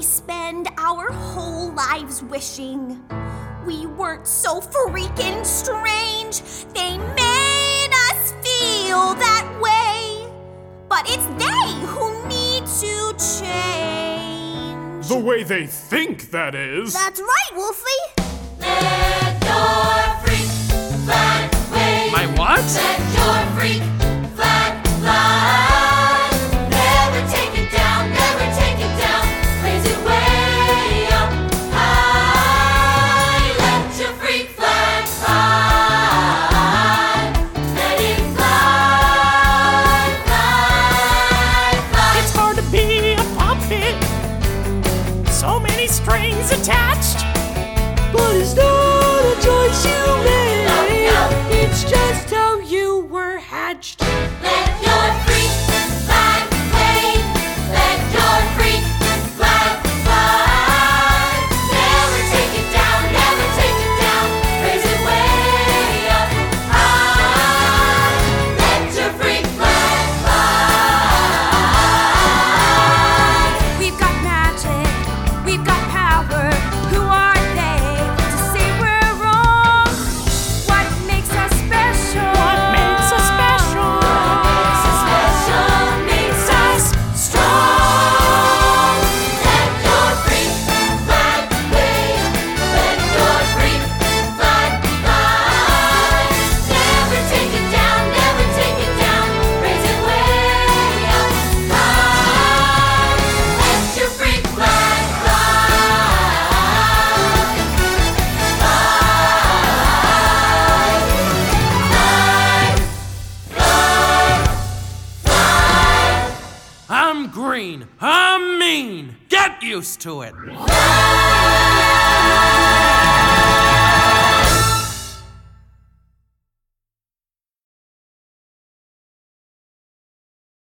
spend our whole lives wishing we weren't so freaking strange. They made us feel that way, but it's they who need to change. The way they think, that is. That's right, Wolfie. Let your freak flag wave. My what? Let your freak flag fly. Never take it down, never take it down. Raise it way up high. Let your freak flag fly. Let it fly, fly, fly. It's hard to be a puppet. So many strings attached. But it's not a choice you made. No, no. It's just how you were hatched. Let your freak flag wave. Let your freak flag fly. Never take it down, never take it down. Raise it way up high. Let your freak flag fly. We've got magic, we've got power. Who are they to say we're wrong? What makes us special? What makes us special? Makes us special, makes us strong. Let your freak flag wave. Let your freak flag fly. Never take it down, never take it down. Raise it way up high. Let your freak flag I'm green. I'm mean. Get used to it. fly.